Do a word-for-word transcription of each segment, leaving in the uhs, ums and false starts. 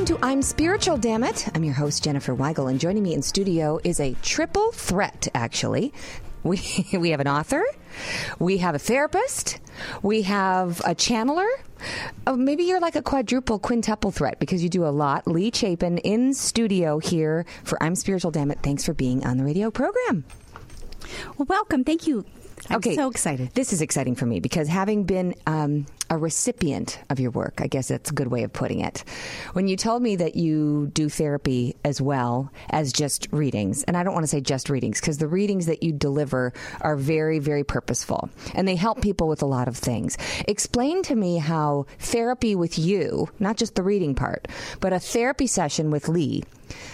Welcome to I'm Spiritual, Damn It. I'm your host, Jennifer Weigel, and joining me in studio is a triple threat, actually. We we have an author, we have a therapist, we have a channeler. Oh, maybe you're like a quadruple, quintuple threat because you do a lot. Lee Chapin in studio here for I'm Spiritual, Damn It. Thanks for being on the radio program. Well, welcome. Thank you. I'm okay. so excited. This is exciting for me because having been um, a recipient of your work, I guess that's a good way of putting it. When you told me that you do therapy as well as just readings, and I don't want to say just readings because the readings that you deliver are very, very purposeful and they help people with a lot of things. Explain to me how therapy with you, not just the reading part, but a therapy session with Lee,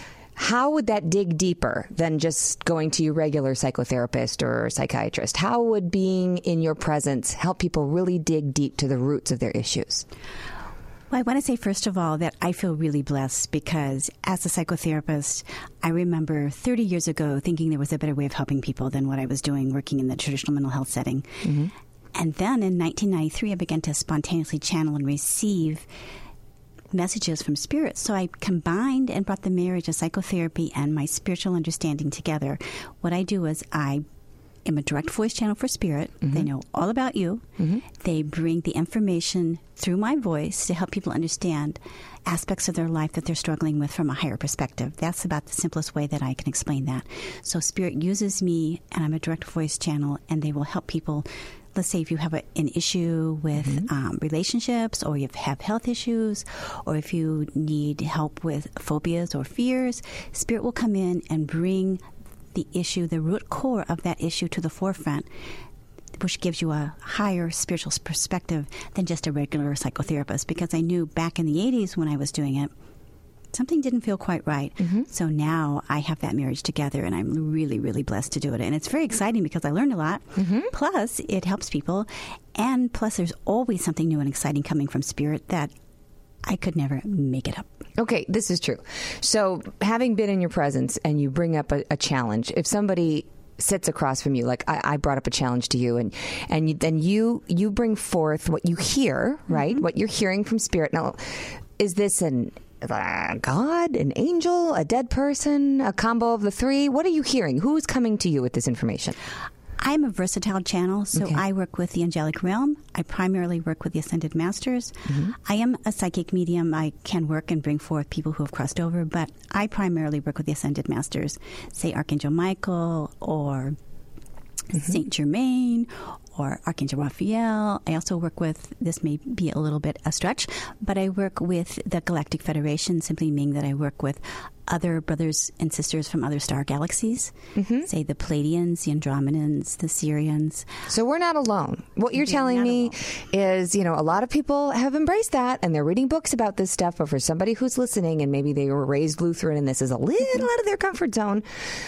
how would that dig deeper than just going to your regular psychotherapist or psychiatrist? How would being in your presence help people really dig deep to the roots of their issues? Well, I want to say, first of all, that I feel really blessed because as a psychotherapist, I remember thirty years ago thinking there was a better way of helping people than what I was doing working in the traditional mental health setting. Mm-hmm. And then in nineteen ninety-three, I began to spontaneously channel and receive messages from spirit. So I combined and brought the marriage of psychotherapy and my spiritual understanding together. What I do is I am a direct voice channel for spirit. Mm-hmm. They know all about you. Mm-hmm. They bring the information through my voice to help people understand aspects of their life that they're struggling with from a higher perspective. That's about the simplest way that I can explain that. So spirit uses me, and I'm a direct voice channel, and they will help people. Let's say if you have a, an issue with mm-hmm. um, relationships, or you have health issues, or if you need help with phobias or fears, Spirit will come in and bring the issue, the root core of that issue to the forefront, which gives you a higher spiritual perspective than just a regular psychotherapist. Because I knew back in the eighties when I was doing it, something didn't feel quite right. Mm-hmm. So now I have that marriage together, and I'm really, really blessed to do it. And it's very exciting because I learned a lot. Mm-hmm. Plus, it helps people. And plus, there's always something new and exciting coming from Spirit that I could never make it up. Okay, this is true. So having been in your presence and you bring up a, a challenge, if somebody sits across from you, like I, I brought up a challenge to you, and and you, then you you bring forth what you hear, right? Mm-hmm. What you're hearing from Spirit. Now, is this an Uh, God, an angel, a dead person, a combo of the three? What are you hearing? Who's coming to you with this information? I'm a versatile channel, so okay. I work with the angelic realm. I primarily work with the Ascended Masters. Mm-hmm. I am a psychic medium. I can work and bring forth people who have crossed over, but I primarily work with the Ascended Masters, say Archangel Michael or mm-hmm. Saint Germain or Archangel Raphael. I also work with, this may be a little bit a stretch, but I work with the Galactic Federation, simply meaning that I work with other brothers and sisters from other star galaxies, mm-hmm. say the Pleiadians, the Andromedans, the Sirians. So we're not alone. What you're yeah, telling me alone. is, you know, a lot of people have embraced that and they're reading books about this stuff, but for somebody who's listening and maybe they were raised Lutheran and this is a little mm-hmm. out of their comfort zone,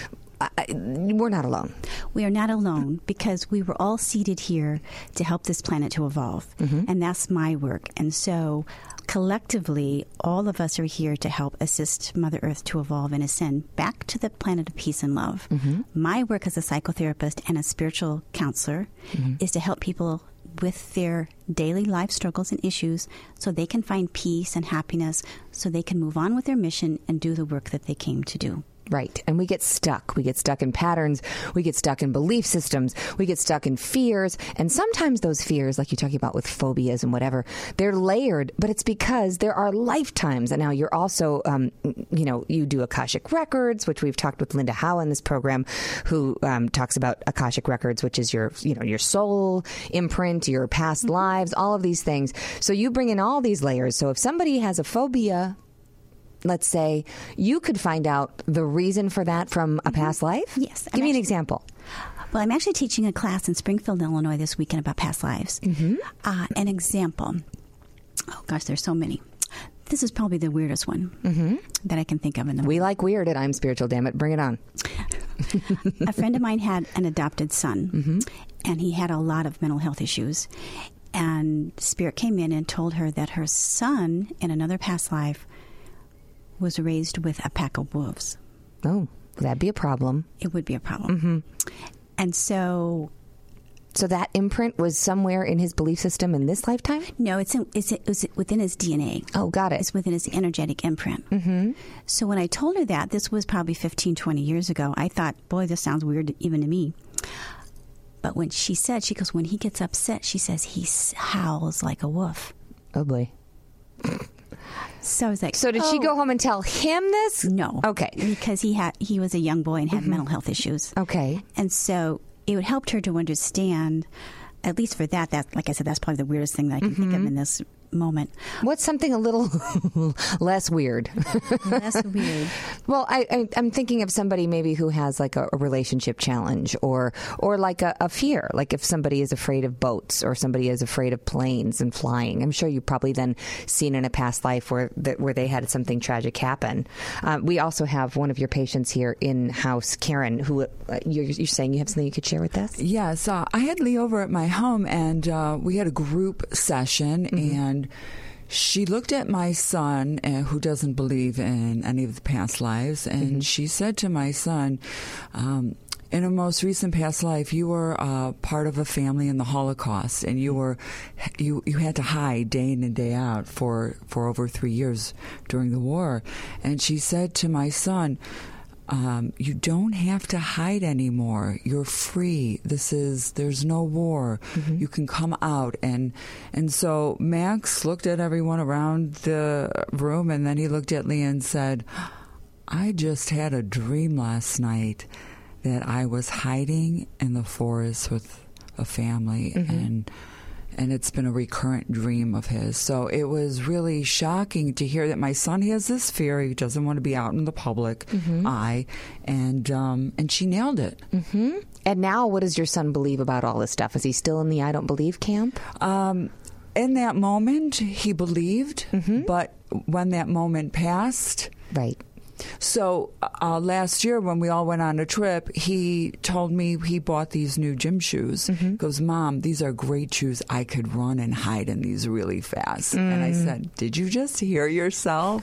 I, we're not alone. We are not alone because we were all seated here to help this planet to evolve. Mm-hmm. And that's my work. And so collectively, all of us are here to help assist Mother Earth to evolve and ascend back to the planet of peace and love. Mm-hmm. My work as a psychotherapist and a spiritual counselor mm-hmm. is to help people with their daily life struggles and issues so they can find peace and happiness so they can move on with their mission and do the work that they came to do. Right. And we get stuck. We get stuck in patterns. We get stuck in belief systems. We get stuck in fears. And sometimes those fears, like you're talking about with phobias and whatever, they're layered, but it's because there are lifetimes. And now you're also, um, you know, you do Akashic Records, which we've talked with Linda Howe in this program, who um, talks about Akashic Records, which is your, you know, your soul imprint, your past mm-hmm. lives, all of these things. So you bring in all these layers. So if somebody has a phobia, let's say, you could find out the reason for that from a past life? Yes. Give I'm me actually, an example. Well, I'm actually teaching a class in Springfield, Illinois this weekend about past lives. Mm-hmm. Uh, an example. Oh, gosh, there's so many. This is probably the weirdest one mm-hmm. that I can think of. In the we like weird at I'm Spiritual, damn it. Bring it on. A friend of mine had an adopted son, mm-hmm. and he had a lot of mental health issues. And Spirit came in and told her that her son, in another past life, was raised with a pack of wolves. Oh, that'd be a problem. It would be a problem. Mm-hmm. And so So that imprint was somewhere in his belief system in this lifetime? No, it's, in, it's, it's within his D N A. Oh, got it. It's within his energetic imprint. Mm-hmm. So when I told her that, this was probably fifteen, twenty years ago, I thought, boy, this sounds weird even to me. But when she said, she goes, when he gets upset, she says he howls like a wolf. Oh, boy. So I was like, so did oh. she go home and tell him this? No. Okay. Because he had he was a young boy and had mm-hmm. mental health issues. Okay. And so it helped her to understand, at least for that, that, like I said, that's probably the weirdest thing that I can mm-hmm. think of in this moment. What's something a little less weird? Less weird. Well, I, I, I'm thinking of somebody maybe who has like a, a relationship challenge or or like a, a fear, like if somebody is afraid of boats or somebody is afraid of planes and flying. I'm sure you've probably then seen in a past life where that, where they had something tragic happen. Uh, we also have one of your patients here in-house, Karen, who uh, you're, you're saying you have something you could share with us? Yes. Uh, I had Lee over at my home, and uh, we had a group session, mm-hmm. and she looked at my son, uh, who doesn't believe in any of the past lives, and mm-hmm. she said to my son, um, in a most recent past life, you were uh, part of a family in the Holocaust, and you were you you had to hide day in and day out for, for over three years during the war. And she said to my son, Um, you don't have to hide anymore. You're free. This is, there's no war. Mm-hmm. You can come out. And, and so Max looked at everyone around the room, and then he looked at Lee and said, I just had a dream last night that I was hiding in the forest with a family, mm-hmm. and and it's been a recurrent dream of his. So it was really shocking to hear that my son has this fear. He doesn't want to be out in the public mm-hmm. eye. And um, and she nailed it. Mm-hmm. And now what does your son believe about all this stuff? Is he still in the I don't believe camp? Um, in that moment, he believed. Mm-hmm. But when that moment passed... Right. So uh, last year when we all went on a trip, he told me he bought these new gym shoes. Mm-hmm. He goes, Mom, these are great shoes. I could run and hide in these really fast. Mm. And I said, did you just hear yourself?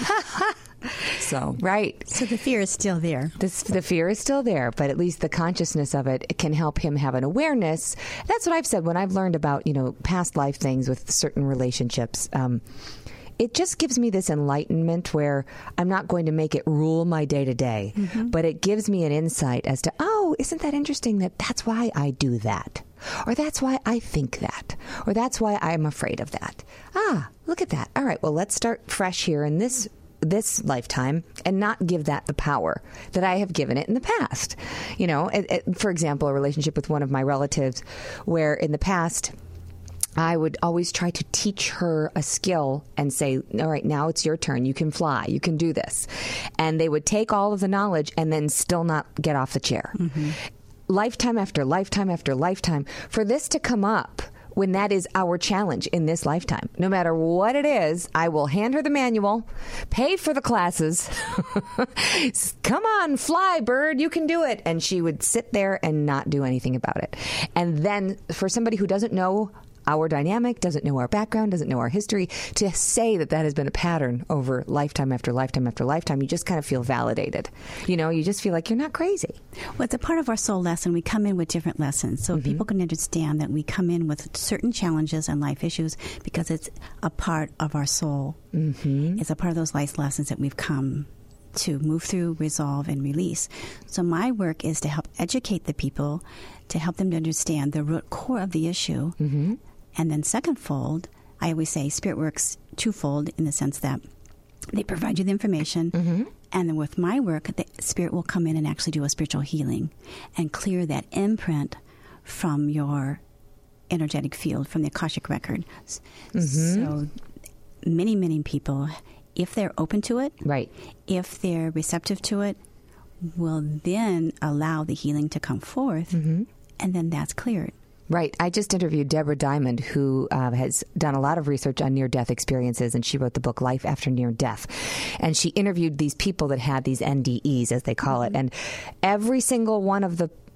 So right. So the fear is still there. This, the fear is still there, but at least the consciousness of it, it can help him have an awareness. That's what I've said when I've learned about, you know, past life things with certain relationships. Um, It just gives me this enlightenment where I'm not going to make it rule my day to day, but it gives me an insight as to, oh, isn't that interesting that that's why I do that? Or that's why I think that? Or that's why I'm afraid of that? Ah, look at that. All right, well, let's start fresh here in this this lifetime and not give that the power that I have given it in the past. You know, it, it, for example, a relationship with one of my relatives where in the past I would always try to teach her a skill and say, all right, now it's your turn. You can fly. You can do this. And they would take all of the knowledge and then still not get off the chair. Mm-hmm. Lifetime after lifetime after lifetime. For this to come up when that is our challenge in this lifetime, no matter what it is, I will hand her the manual, pay for the classes. Come on, fly, bird. You can do it. And she would sit there and not do anything about it. And then for somebody who doesn't know our dynamic, doesn't know our background, doesn't know our history, to say that that has been a pattern over lifetime after lifetime after lifetime, you just kind of feel validated. You know, you just feel like you're not crazy. Well, it's a part of our soul lesson. We come in with different lessons. So mm-hmm. people can understand that we come in with certain challenges and life issues because it's a part of our soul. Mm-hmm. It's a part of those life lessons that we've come to move through, resolve, and release. So my work is to help educate the people, to help them to understand the root core of the issue. Mm-hmm. And then secondfold, I always say spirit works twofold in the sense that they provide you the information, mm-hmm. and then with my work, the spirit will come in and actually do a spiritual healing and clear that imprint from your energetic field, from the Akashic record. Mm-hmm. So many, many people, if they're open to it, right, if they're receptive to it, will then allow the healing to come forth, mm-hmm. and then that's cleared. Right. I just interviewed Deborah Diamond, who uh, has done a lot of research on near-death experiences, and she wrote the book Life After Near Death. And she interviewed these people that had these N D Es, as they call mm-hmm. it. And every single one of the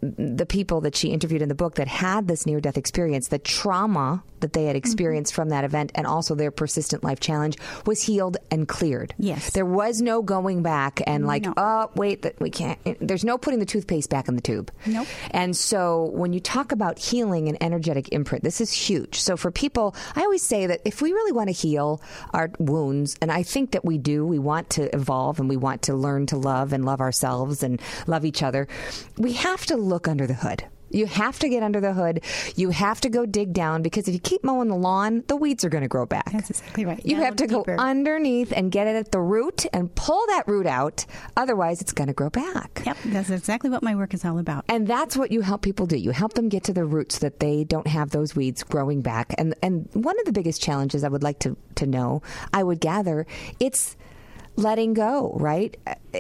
the people that she interviewed in the book that had this near-death experience, the trauma that they had experienced mm-hmm. from that event, and also their persistent life challenge, was healed and cleared. Yes. There was no going back and like, no. oh, wait, that we can't. There's no putting the toothpaste back in the tube. Nope. And so when you talk about healing and energetic imprint, this is huge. So for people, I always say that if we really want to heal our wounds, and I think that we do, we want to evolve and we want to learn to love and love ourselves and love each other, we have to look under the hood. You have to get under the hood. You have to go dig down, because if you keep mowing the lawn, the weeds are going to grow back. That's exactly right. You yeah, have to go deeper. underneath and get it at the root and pull that root out. Otherwise, it's going to grow back. Yep, that's exactly what my work is all about. And that's what you help people do. You help them get to the roots so that they don't have those weeds growing back. And and one of the biggest challenges I would like to, to know, I would gather, it's letting go, right?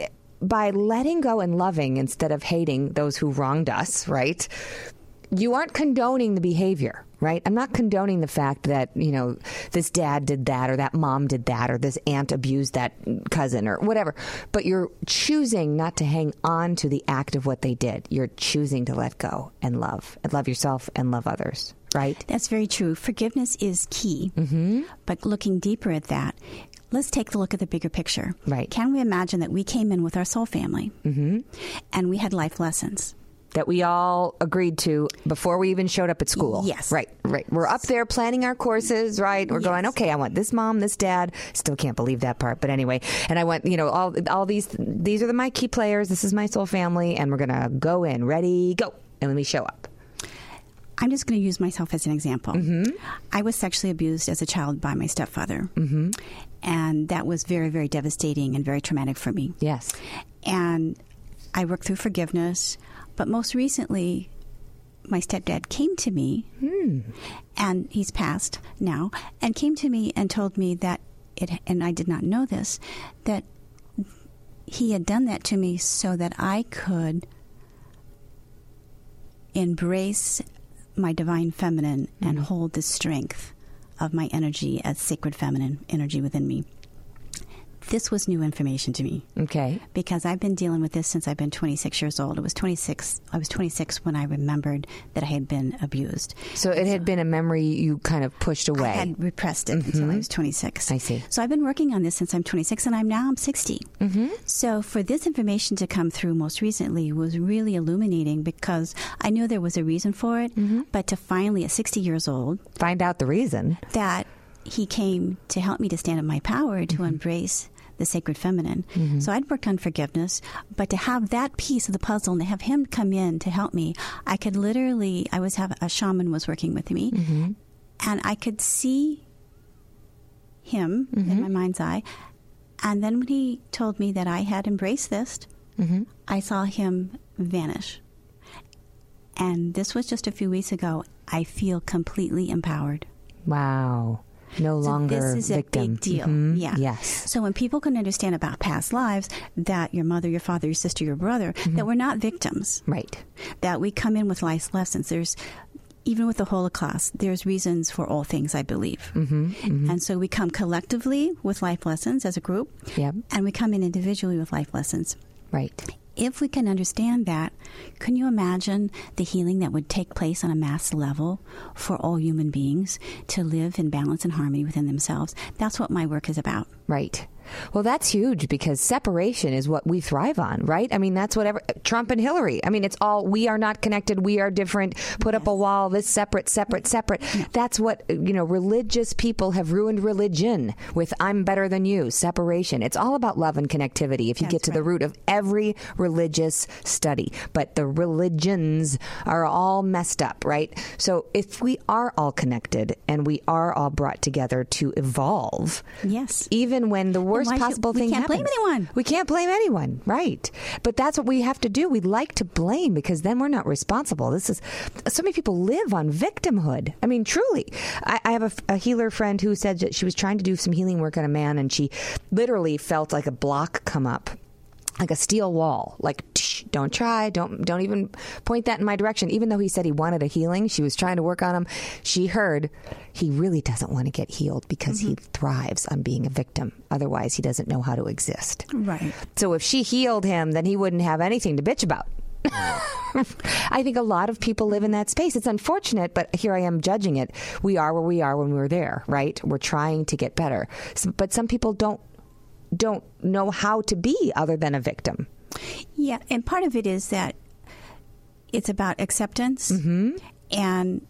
By letting go and loving instead of hating those who wronged us, right? You aren't condoning the behavior, right? I'm not condoning the fact that, you know, this dad did that, or that mom did that, or this aunt abused that cousin, or whatever. But you're choosing not to hang on to the act of what they did. You're choosing to let go and love, and love yourself and love others, right? That's very true. Forgiveness is key. Mm-hmm. But looking deeper at that, let's take a look at the bigger picture. Right. Can we imagine that we came in with our soul family mm-hmm. and we had life lessons? That we all agreed to before we even showed up at school. Yes. Right, right. We're up there planning our courses, right? We're yes. going, okay, I want this mom, this dad. Still can't believe that part, but anyway. And I want, you know, all all these, these are the, my key players. This is my soul family, and we're going to go in. Ready, go. And let me show up. I'm just going to use myself as an example. Mm-hmm. I was sexually abused as a child by my stepfather. Mm-hmm. And that was very, very devastating and very traumatic for me. Yes. And I worked through forgiveness. But most recently, my stepdad came to me, hmm. and he's passed now, and came to me and told me that it, and I did not know this, that he had done that to me so that I could embrace my divine feminine mm-hmm. and hold the strength of my energy as sacred feminine energy within me. This was new information to me. Okay. Because I've been dealing with this since I've been twenty-six years old. It was twenty-six. I was twenty-six when I remembered that I had been abused. So it had been a memory you kind of pushed away. I had repressed it mm-hmm. until I was twenty-six. I see. So I've been working on this since I'm twenty-six, and I'm now I'm sixty. Mm-hmm. So for this information to come through most recently was really illuminating, because I knew there was a reason for it, mm-hmm. but to finally, at sixty years old, find out the reason, that he came to help me to stand in my power, to mm-hmm. embrace the sacred feminine. Mm-hmm. So I'd worked on forgiveness, but to have that piece of the puzzle and to have him come in to help me, I could literally, I was have a shaman was working with me, mm-hmm. and I could see him mm-hmm. in my mind's eye. And then when he told me that I had embraced this, mm-hmm. I saw him vanish. And this was just a few weeks ago. I feel completely empowered. Wow. No so longer this is victim. a big deal. Mm-hmm. Yeah. Yes. So when people can understand about past lives, that your mother, your father, your sister, your brother, mm-hmm. that we're not victims. Right. That we come in with life's lessons. There's, even with the Holocaust, there's reasons for all things, I believe. Mm-hmm. Mm-hmm. And so we come collectively with life lessons as a group. Yep. And we come in individually with life lessons. Right. If we can understand that, can you imagine the healing that would take place on a mass level for all human beings to live in balance and harmony within themselves? That's what my work is about. Right. Well, that's huge, because separation is what we thrive on, right? I mean, that's whatever Trump and Hillary. I mean, it's all, we are not connected. We are different. Put yes. up a wall. This separate, separate, separate. Yeah. That's what, you know, religious people have ruined religion with I'm better than you, separation. It's all about love and connectivity if you that's get to right. the root of every religious study. But the religions are all messed up, right? So if we are all connected and we are all brought together to evolve, yes, even when the worst possible should, thing we can't happens. blame anyone. We can't blame anyone, right? But that's what we have to do. We like to blame, because then we're not responsible. This is so many people live on victimhood. I mean, truly. I, I have a, a healer friend who said that she was trying to do some healing work on a man, and she literally felt like a block come up. Like a steel wall, like, tsh, don't try, don't don't even point that in my direction. Even though he said he wanted a healing, she was trying to work on him. She heard he really doesn't want to get healed because mm-hmm. he thrives on being a victim. Otherwise, he doesn't know how to exist. Right. So if she healed him, then he wouldn't have anything to bitch about. I think a lot of people live in that space. It's unfortunate, but here I am judging it. We are where we are when we were there, right? We're trying to get better. So, but some people don't don't know how to be other than a victim. Yeah, and part of it is that it's about acceptance, mm-hmm. and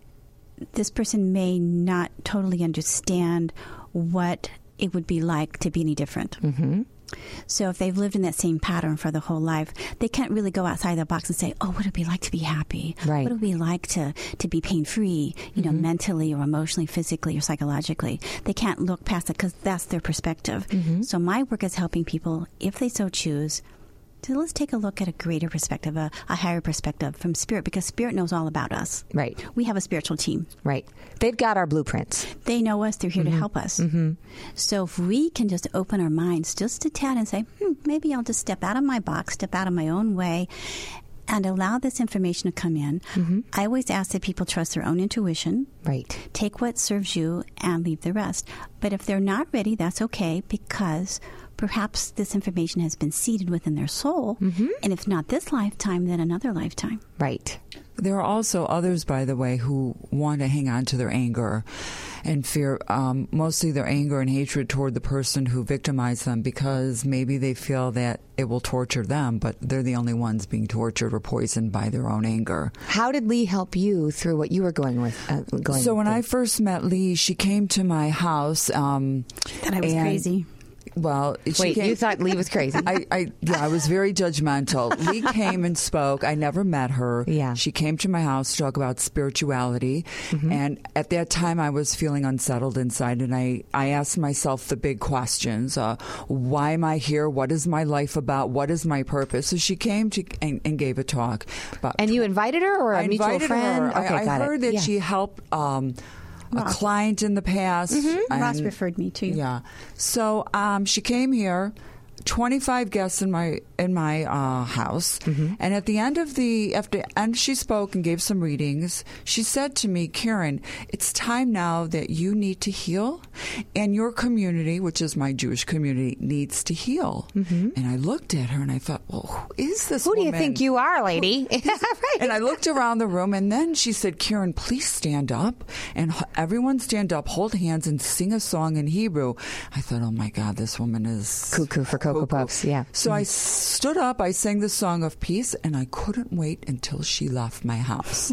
this person may not totally understand what it would be like to be any different. Mm-hmm. So if they've lived in that same pattern for the whole life, they can't really go outside the box and say, oh, what would it be like to be happy? Right. What would it be like to, to be pain-free, you know, mm-hmm. mentally or emotionally, physically or psychologically? They can't look past it because that's their perspective. Mm-hmm. So my work is helping people, if they so choose, to let's take a look at a greater perspective, a, a higher perspective from Spirit, because Spirit knows all about us. Right. We have a spiritual team. Right. They've got our blueprints. They know us. They're here mm-hmm. to help us. Mm-hmm. So if we can just open our minds just a tad and say, hmm, maybe I'll just step out of my box, step out of my own way, and allow this information to come in. Mm-hmm. I always ask that people trust their own intuition. Right. Take what serves you and leave the rest. But if they're not ready, that's okay, because perhaps this information has been seeded within their soul. Mm-hmm. And if not this lifetime, then another lifetime. Right. There are also others, by the way, who want to hang on to their anger and fear, um, mostly their anger and hatred toward the person who victimized them, because maybe they feel that it will torture them, but they're the only ones being tortured or poisoned by their own anger. How did Lee help you through what you were going with? Uh, going so when through? I first met Lee, she came to my house. Um, that I was and, crazy. Well, she wait, came, you thought Lee was crazy? I, I, yeah, I was very judgmental. Lee came and spoke. I never met her. Yeah. She came to my house to talk about spirituality. Mm-hmm. And at that time, I was feeling unsettled inside. And I, I asked myself the big questions. Uh, why am I here? What is my life about? What is my purpose? So she came to and, and gave a talk. About and you invited her, or a I mutual invited friend? her. Okay, I, I got heard it. that Yeah. she helped um, a Ross. client in the past. Mm-hmm. and- Ross referred me to you. Yeah. So um, she came here. twenty-five guests in my in my uh, house, mm-hmm. and at the end of the after and she spoke and gave some readings. She said to me, "Karen, it's time now that you need to heal, and your community, which is my Jewish community, needs to heal." Mm-hmm. And I looked at her and I thought, "Well, who is this? Who do you woman? think you are, lady?" Right. And I looked around the room, and then she said, "Karen, please stand up." And h- everyone stand up, hold hands, and sing a song in Hebrew. I thought, oh, my God, this woman is... Cuckoo for Cocoa cuckoo. Puffs, yeah. So mm-hmm. I stood up, I sang the song of peace, and I couldn't wait until she left my house.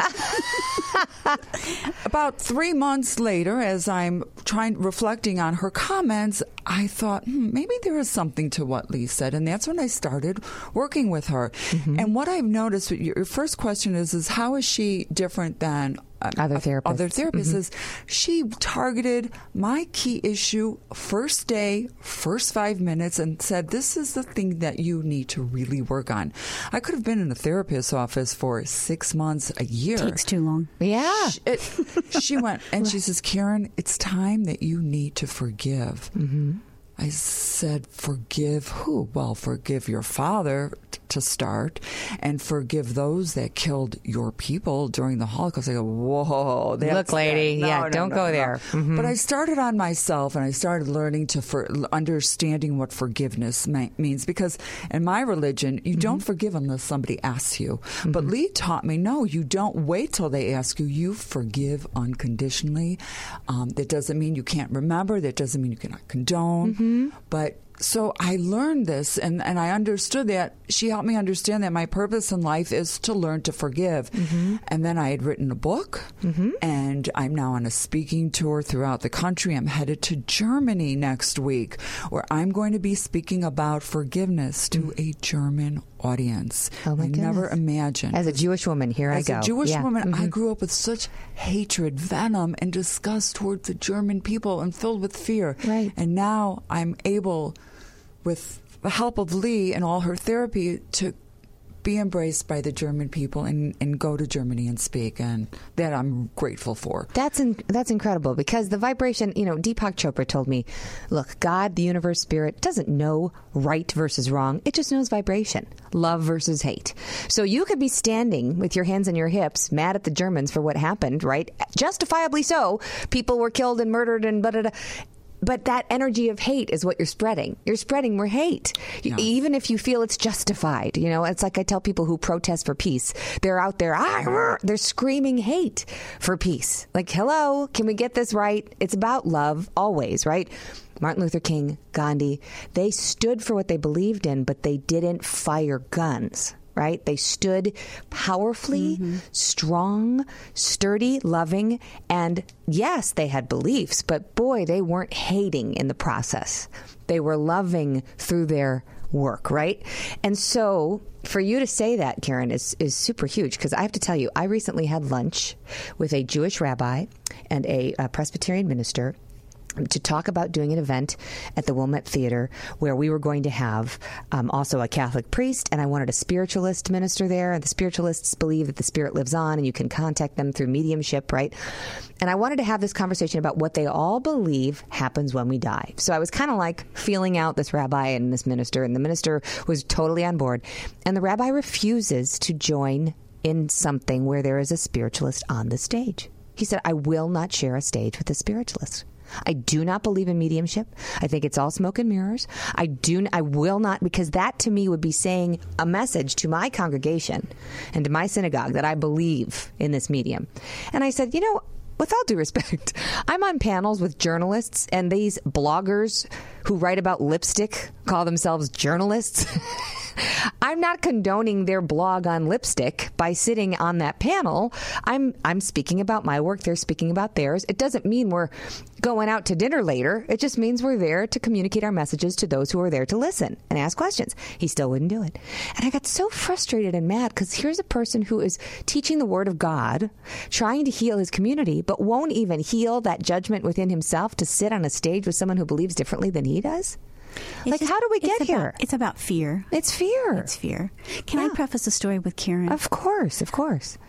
About three months later, as I'm trying reflecting on her comments, I thought, hmm, maybe there is something to what Lee said, and that's when I started working with her. Mm-hmm. And what I've noticed, your first question is, is how is she different than uh, other therapists? Other therapists mm-hmm. is she targeted my key issue first day, first five minutes, and said, "This is the thing that you need to really work on." I could have been in a therapist's office for six months, a year. Takes too long. Yeah. She, it, she went and she says, "Karen, it's time that you need to forgive." Mm-hmm. I said, "Forgive who?" "Well, forgive your father t- to start, and forgive those that killed your people during the Holocaust." I go, "Whoa, that's look, lady, no, yeah, no, don't no, go no. there." Mm-hmm. But I started on myself, and I started learning to for understanding what forgiveness ma- means. Because in my religion, you mm-hmm. don't forgive unless somebody asks you. Mm-hmm. But Lee taught me, no, you don't wait till they ask you. You forgive unconditionally. Um, that doesn't mean you can't remember. That doesn't mean you cannot condone. Mm-hmm. But so I learned this, and, and I understood that. She helped me understand that my purpose in life is to learn to forgive. Mm-hmm. And then I had written a book, mm-hmm. and I'm now on a speaking tour throughout the country. I'm headed to Germany next week, where I'm going to be speaking about forgiveness to mm-hmm. a German audience. Oh my I goodness. never imagined. As a Jewish woman, here As I go. As a Jewish yeah. woman, mm-hmm. I grew up with such hatred, venom, and disgust towards the German people, and filled with fear. Right. And now I'm able, with the help of Lee and all her therapy, to be embraced by the German people and, and go to Germany and speak, and that I'm grateful for. That's in, that's incredible, because the vibration, you know, Deepak Chopra told me, look, God, the universe, spirit, doesn't know right versus wrong. It just knows vibration, love versus hate. So you could be standing with your hands on your hips, mad at the Germans for what happened, right? Justifiably so. People were killed and murdered and blah, blah, blah. But that energy of hate is what you're spreading. You're spreading more hate, yes. Even if you feel it's justified. You know, it's like I tell people who protest for peace. They're out there, ah, they're screaming hate for peace. Like, hello, can we get this right? It's about love, always, right? Martin Luther King, Gandhi, they stood for what they believed in, but they didn't fire guns. Right? They stood powerfully, mm-hmm. strong, sturdy, loving, and yes, they had beliefs, but boy, they weren't hating in the process. They were loving through their work, right? And so for you to say that, Karen, is, is super huge, because I have to tell you, I recently had lunch with a Jewish rabbi and a, a Presbyterian minister to talk about doing an event at the Wilmette Theater where we were going to have um, also a Catholic priest, and I wanted a spiritualist minister there. And the spiritualists believe that the spirit lives on and you can contact them through mediumship, right? And I wanted to have this conversation about what they all believe happens when we die. So I was kind of like feeling out this rabbi and this minister, and the minister was totally on board. And the rabbi refuses to join in something where there is a spiritualist on the stage. He said, I will not share a stage with a spiritualist. I do not believe in mediumship. I think it's all smoke and mirrors. I do. I will not, because that to me would be saying a message to my congregation and to my synagogue that I believe in this medium. And I said, you know, with all due respect, I'm on panels with journalists, and these bloggers who write about lipstick call themselves journalists. I'm not condoning their blog on lipstick by sitting on that panel. I'm I'm speaking about my work. They're speaking about theirs. It doesn't mean we're going out to dinner later. It just means we're there to communicate our messages to those who are there to listen and ask questions. He still wouldn't do it. And I got so frustrated and mad, because here's a person who is teaching the Word of God, trying to heal his community, but won't even heal that judgment within himself to sit on a stage with someone who believes differently than he does. It's like, just, how do we get it's here? About, it's about fear. It's fear. It's fear. Can yeah. I preface the story with Karen? Of course, of course.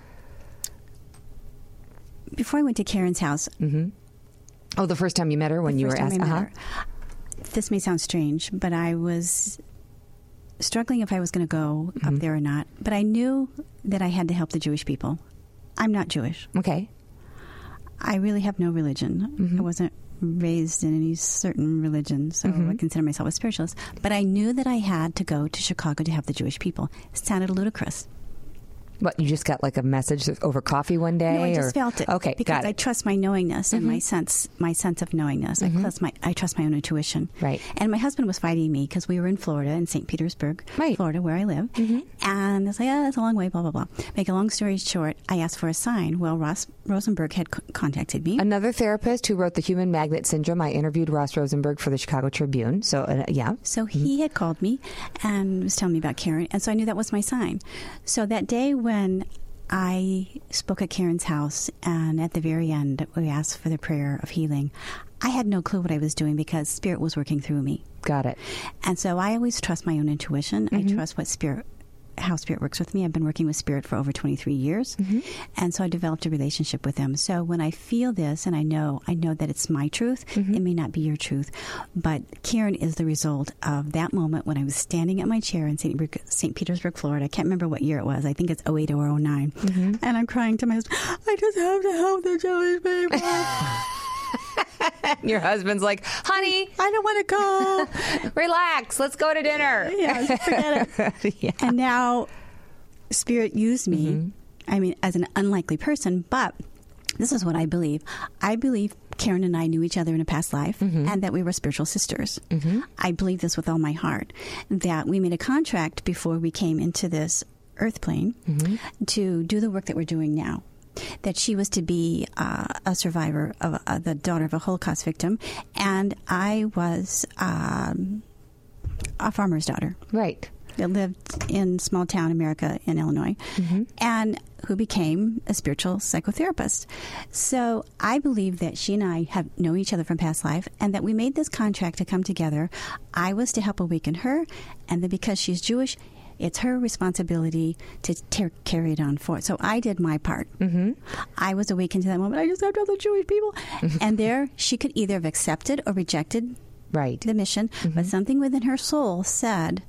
Before I went to Karen's house. Mm-hmm. Oh, the first time you met her when you were asked. Uh-huh. This may sound strange, but I was struggling if I was going to go mm-hmm. up there or not. But I knew that I had to help the Jewish people. I'm not Jewish. Okay. I really have no religion. Mm-hmm. I wasn't raised in any certain religion, so mm-hmm. I consider myself a spiritualist. But I knew that I had to go to Chicago to help the Jewish people. It sounded ludicrous. What, you just got like a message over coffee one day? No, I just or? felt it. Okay, because got it. I trust my knowingness and mm-hmm. my sense, my sense of knowingness. Mm-hmm. I trust my, I trust my own intuition. Right. And my husband was fighting me because we were in Florida, in Saint Petersburg, right. Florida, where I live. Mm-hmm. And I was like, oh, that's a long way, blah, blah, blah. Make a long story short, I asked for a sign. Well, Ross Rosenberg had c- contacted me. Another therapist who wrote The Human Magnet Syndrome. I interviewed Ross Rosenberg for the Chicago Tribune. So, uh, yeah. So mm-hmm. he had called me and was telling me about Karen. And so I knew that was my sign. So that day when I spoke at Karen's house, and at the very end, we asked for the prayer of healing. I had no clue what I was doing because Spirit was working through me. Got it. And so I always trust my own intuition. Mm-hmm. I trust what Spirit, how Spirit works with me. I've been working with Spirit for over twenty-three years. Mm-hmm. And so I developed a relationship with them. So when I feel this, and I know, I know that it's my truth, mm-hmm. it may not be your truth, but Karen is the result of that moment when I was standing at my chair in Saint Petersburg, Florida. I can't remember what year it was. I think it's oh eight or oh nine. Mm-hmm. And I'm crying to my husband, I just have to help the Jewish people. Your husband's like, honey, I don't want to go. Relax. Let's go to dinner. Yeah, forget it. yeah. And now Spirit used me, mm-hmm. I mean, as an unlikely person, but this is what I believe. I believe Karen and I knew each other in a past life, mm-hmm. and that we were spiritual sisters. Mm-hmm. I believe this with all my heart, that we made a contract before we came into this earth plane mm-hmm. to do the work that we're doing now. That she was to be uh, a survivor of uh, the daughter of a Holocaust victim, and I was um, a farmer's daughter. Right. That lived in small town America in Illinois, mm-hmm. and who became a spiritual psychotherapist. So I believe that she and I have known each other from past life, and that we made this contract to come together. I was to help awaken her, and that because she's Jewish, it's her responsibility to ter- carry it on forward. So I did my part. Mm-hmm. I was awakened to that moment. I just have to help the Jewish people. Mm-hmm. And there, she could either have accepted or rejected right. the mission. Mm-hmm. But something within her soul said,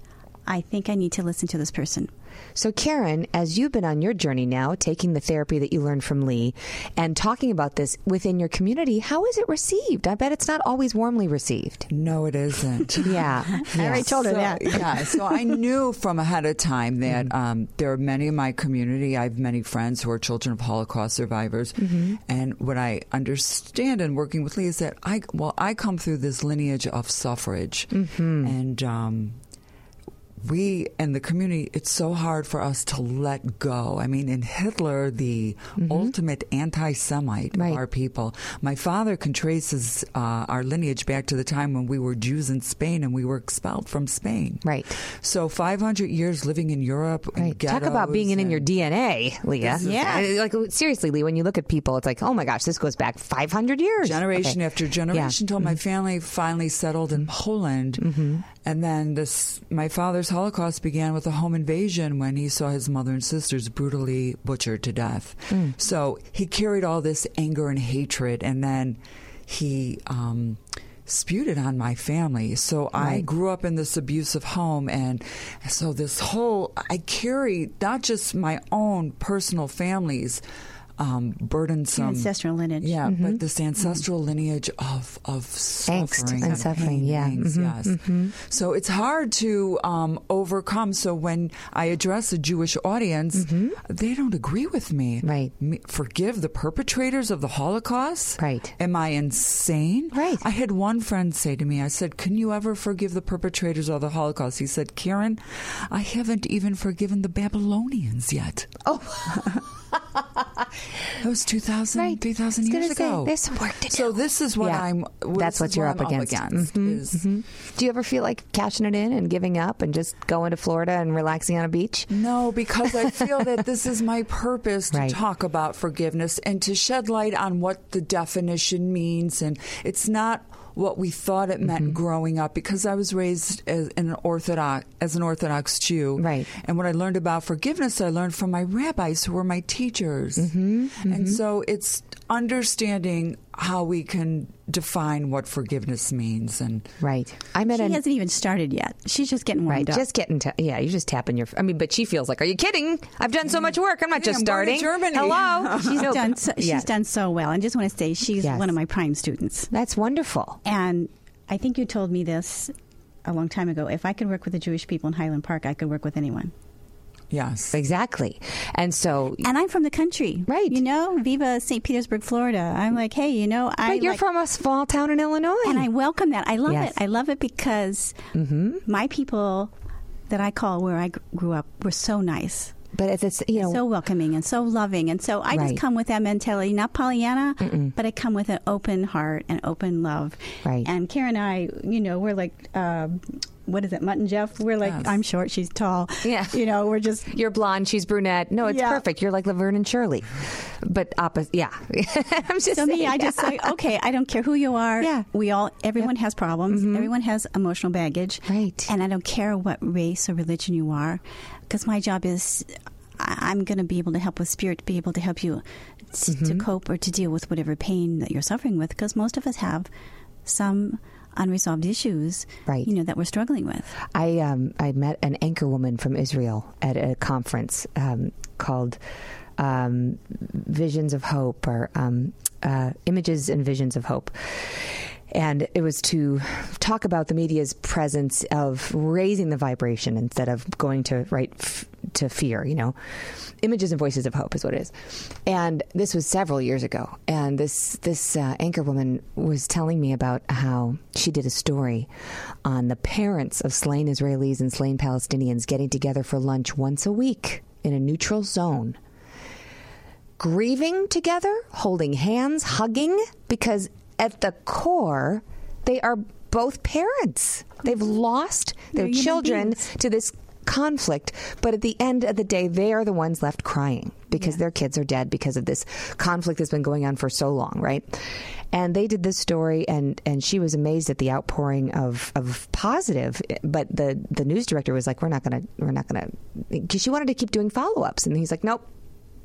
I think I need to listen to this person. So, Karen, as you've been on your journey now, taking the therapy that you learned from Lee and talking about this within your community, how is it received? I bet it's not always warmly received. No, it isn't. Yeah. I already told her so, that. Yeah. So I knew from ahead of time that mm-hmm. um, there are many in my community. I have many friends who are children of Holocaust survivors. Mm-hmm. And what I understand in working with Lee is that I, well, I come through this lineage of suffrage. Mm-hmm. And, um, we in the community, it's so hard for us to let go. I mean, in Hitler, the mm-hmm. ultimate anti-Semite right. of our people, my father can trace his, uh, our lineage back to the time when we were Jews in Spain and we were expelled from Spain. Right. So five hundred years living in Europe. Right. Talk about being in, in your D N A, Leah. Yeah. Like, seriously, Lee, when you look at people, it's like, oh my gosh, this goes back five hundred years. Generation okay. after generation, yeah. till mm-hmm. my family finally settled in Poland. Mm-hmm. And then this, my father's Holocaust began with a home invasion when he saw his mother and sisters brutally butchered to death. Mm. So he carried all this anger and hatred, and then he um, spewed it on my family. So right. I grew up in this abusive home, and so this whole, I carried not just my own personal family's Um, burdensome ancestral lineage, yeah, mm-hmm. but this ancestral mm-hmm. lineage of of angst suffering and suffering, pain, yeah, things, mm-hmm. yes. Mm-hmm. So it's hard to um, overcome. So when I address a Jewish audience, mm-hmm. they don't agree with me. Right? Me, forgive the perpetrators of the Holocaust. Right? Am I insane? Right? I had one friend say to me, I said, "Can you ever forgive the perpetrators of the Holocaust?" He said, "Karen, I haven't even forgiven the Babylonians yet." Oh. That was two thousand, right. three thousand years say, ago. There's some work to do. So this is what yeah. I'm. That's what you're what up I'm against. Up against mm-hmm. is, mm-hmm. Do you ever feel like cashing it in and giving up and just going to Florida and relaxing on a beach? No, because I feel that this is my purpose to right. talk about forgiveness and to shed light on what the definition means. And it's not what we thought it meant mm-hmm. growing up, because I was raised as an Orthodox as an Orthodox Jew. Right. And what I learned about forgiveness, I learned from my rabbis who were my teachers. Mm-hmm. Mm-hmm. And so it's understanding how we can define what forgiveness means. And right. I met she an, hasn't even started yet. She's just getting warmed right, up. Just getting to, yeah, you're just tapping your, I mean, but she feels like, are you kidding? I've done so much work. I'm not yeah, just I'm starting. Germany. Hello. She's, no, done so, she's yes. done so well. And just want to say, she's yes. one of my prime students. That's wonderful. And I think you told me this a long time ago. If I could work with the Jewish people in Highland Park, I could work with anyone. Yes. Exactly. And so... And I'm from the country. Right. You know, Viva Saint Petersburg, Florida. I'm like, hey, you know, I... But you're like, from a small town in Illinois. And I welcome that. I love yes. it. I love it because mm-hmm. my people that I call where I grew up were so nice. But it's, it's you know... so welcoming and so loving. And so I right. just come with that mentality, not Pollyanna, Mm-mm. but I come with an open heart and open love. Right. And Karen and I, you know, we're like... Uh, what is it, Mutt and Jeff? We're like, yes. I'm short, she's tall. Yeah. You know, we're just... You're blonde, she's brunette. No, it's yeah. perfect. You're like Laverne and Shirley. But opposite, yeah. I'm just so saying, me, I yeah. just say, okay, I don't care who you are. Yeah. We all, everyone yep. has problems. Mm-hmm. Everyone has emotional baggage. Right. And I don't care what race or religion you are, because my job is... I'm going to be able to help with spirit, be able to help you t- mm-hmm. to cope or to deal with whatever pain that you're suffering with, because most of us have some unresolved issues, right. you know, that we're struggling with. I um, I met an anchor woman from Israel at a conference um, called um, Visions of Hope, or um, uh, Images and Visions of Hope. And it was to talk about the media's presence of raising the vibration instead of going to right f- to fear, you know. Images and Voices of Hope is what it is. And this was several years ago. And this this uh, anchor woman was telling me about how she did a story on the parents of slain Israelis and slain Palestinians getting together for lunch once a week in a neutral zone, grieving together, holding hands, hugging, because at the core, they are both parents. They've lost their They're children beings. to this conflict, but at the end of the day, they are the ones left crying because yeah. their kids are dead because of this conflict that's been going on for so long, right? And they did this story, and, and she was amazed at the outpouring of, of positive. But the, the news director was like, "We're not gonna, we're not gonna," because she wanted to keep doing follow ups, and he's like, "Nope,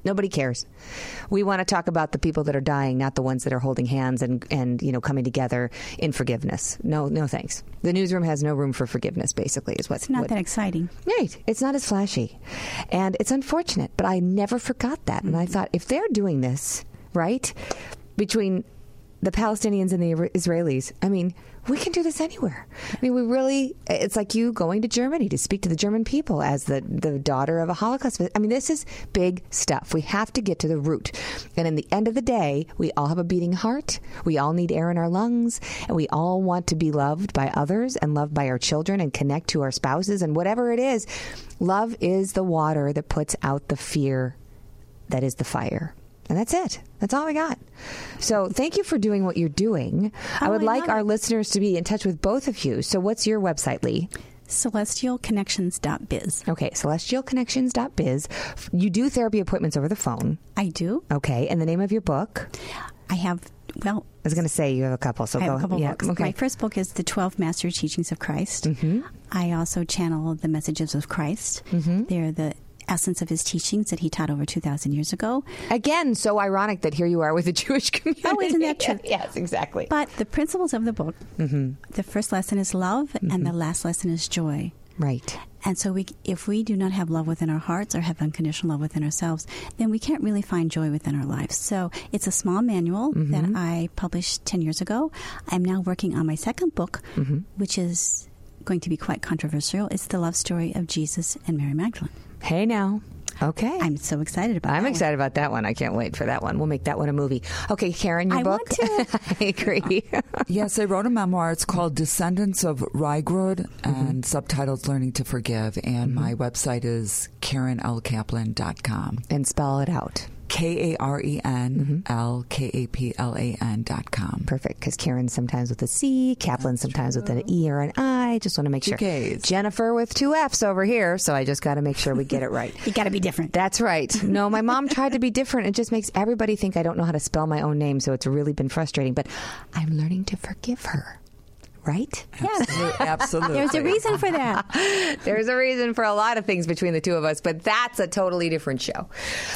Nobody cares. We want to talk about the people that are dying, not the ones that are holding hands and, and you know, coming together in forgiveness. No, no thanks. The newsroom has no room for forgiveness, basically, is what. It's not what, that exciting. Right. It's not as flashy. And it's unfortunate, but I never forgot that. Mm-hmm. And I thought, if they're doing this, right, between the Palestinians and the Israelis, I mean, we can do this anywhere. I mean, we really, it's like you going to Germany to speak to the German people as the, the daughter of a Holocaust. I mean, this is big stuff. We have to get to the root. And in the end of the day, we all have a beating heart. We all need air in our lungs. And we all want to be loved by others and loved by our children and connect to our spouses and whatever it is. Love is the water that puts out the fear that is the fire. And that's it. That's all we got. So thank you for doing what you're doing. Oh, I would I like our it. listeners to be in touch with both of you. So what's your website, Lee? celestial connections dot biz. Okay, celestial connections dot biz. You do therapy appointments over the phone. I do. Okay, and the name of your book? I have, well... I was going to say you have a couple, so I go. have a couple yeah, books. Okay. My first book is The twelve Master Teachings of Christ. Mm-hmm. I also channel the messages of Christ. Mm-hmm. They're the essence of his teachings that he taught over two thousand years ago. Again, so ironic that here you are with the Jewish community. Oh, isn't that true? Yes, exactly. But the principles of the book, mm-hmm. the first lesson is love, mm-hmm. and the last lesson is joy. Right. And so we, if we do not have love within our hearts or have unconditional love within ourselves, then we can't really find joy within our lives. So it's a small manual mm-hmm. that I published ten years ago. I'm now working on my second book, mm-hmm. which is going to be quite controversial. It's the love story of Jesus and Mary Magdalene. Hey, now. Okay. I'm so excited about I'm that excited one. about that one. I can't wait for that one. We'll make that one a movie. Okay, Karen, your I book? want to. I agree. Yes, I wrote a memoir. It's called Descendants of Rygrod, mm-hmm. and subtitled Learning to Forgive. And mm-hmm. my website is karen l kaplan dot com. And spell it out. K A R E N L K A P L A N dot com. Perfect, because Karen sometimes with a C, Kaplan sometimes with an E or an I. Just want to make sure. K's. Jennifer with two F's over here, so I just got to make sure we get it right. You got to be different. That's right. No, my mom tried to be different. It just makes everybody think I don't know how to spell my own name, so it's really been frustrating. But I'm learning to forgive her. Right? Yes. Absolutely. There's a reason for that. There's a reason for a lot of things between the two of us, but that's a totally different show.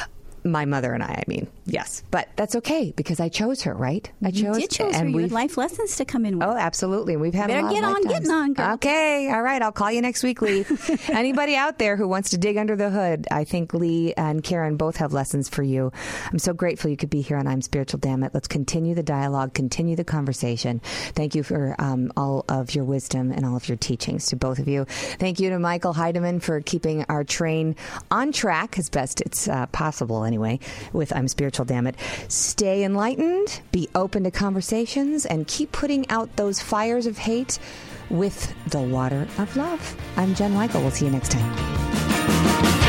My mother and I, I mean, yes. But that's okay, because I chose her, right? I chose, you did choose her. You had life lessons to come in with. Oh, absolutely. We've had Better a lot get of on lifetimes. getting on, girl. Okay. All right. I'll call you next week, Lee. Anybody out there who wants to dig under the hood, I think Lee and Karen both have lessons for you. I'm so grateful you could be here on I'm Spiritual, Damn It. Let's continue the dialogue, continue the conversation. Thank you for um, all of your wisdom and all of your teachings to both of you. Thank you to Michael Heidemann for keeping our train on track as best it's uh, possible anyway with I'm Spiritual, Damn It. Stay enlightened, be open to conversations, and keep putting out those fires of hate with the water of love. I'm Jen Michael. We'll see you next time.